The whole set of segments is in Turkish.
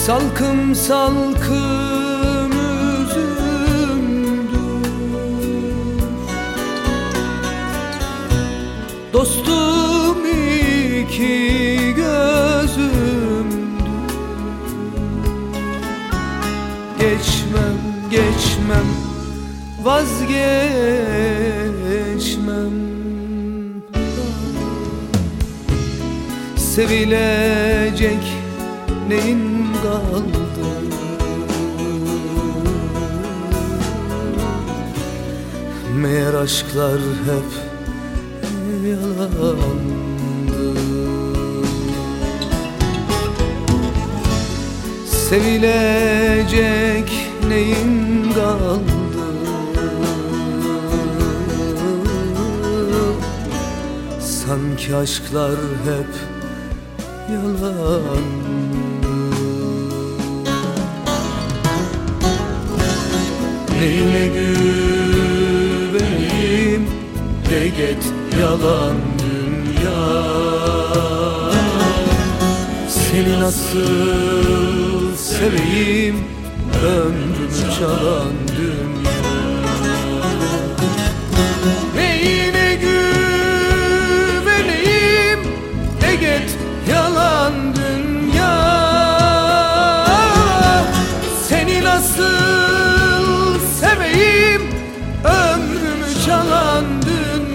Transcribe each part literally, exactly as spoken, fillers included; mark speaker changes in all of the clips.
Speaker 1: Salkım salkım üzümdür, dostum iki gözümdür. Geçmem, geçmem, vazgeçmem. Sevilecek neyin kaldı? Meğer aşklar hep yalandı. Sevilecek neyin kaldı? Sanki aşklar hep yalan. Neyine güveneyim de git yalan dünya. Seni nasıl seveyim, ömrümü çalan dünya. Neyine güveneyim de git yalan dünya. Seni nasıl seveyim, ömrümü çalan dünya.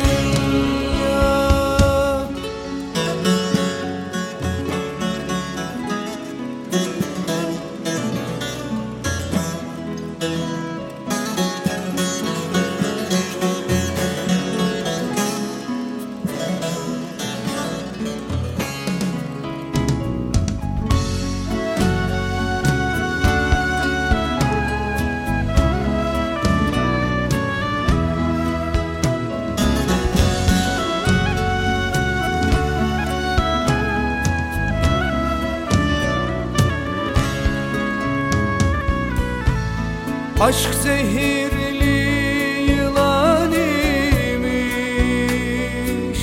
Speaker 1: Aşk zehirli yılan imiş,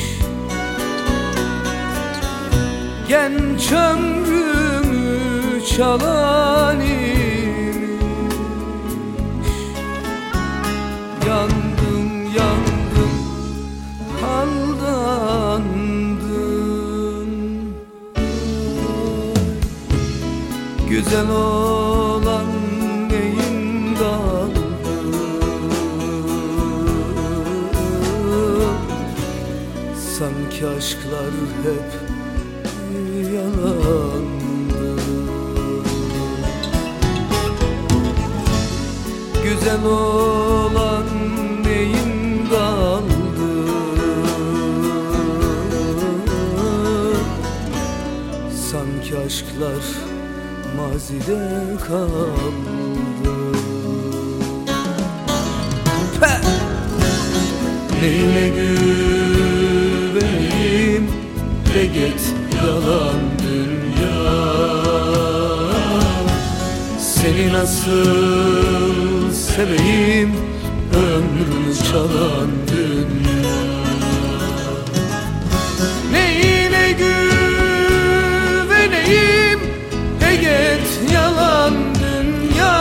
Speaker 1: genç ömrümü çalan imiş. Yandım, yandım, aldandım. Güzel olan neyin kaldı? Sanki aşklar hep yalandı. Güzel olan neyin kaldı? Sanki aşklar mazide kaldı. Peh! Neyine güveneyim de git yalan dünya. Seni nasıl seveyim, ömrümü çalan dünya. Neyine güveneyim de git yalan dünya.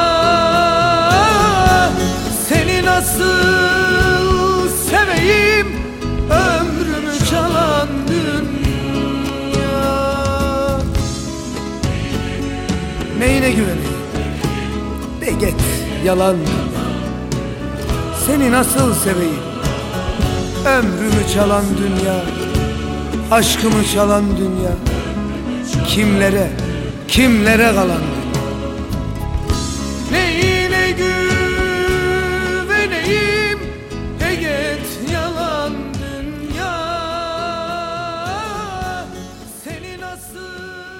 Speaker 1: Seni nasıl seveyim, ömrümü çalan dünya. Neyine güveneyim de git yalan dünya. Seni nasıl seveyim, ömrümü çalan dünya. Aşkımı çalan dünya. Kimlere, kimlere kalan dünya. Neyine güveneyim de git yalan dünya. Seni nasıl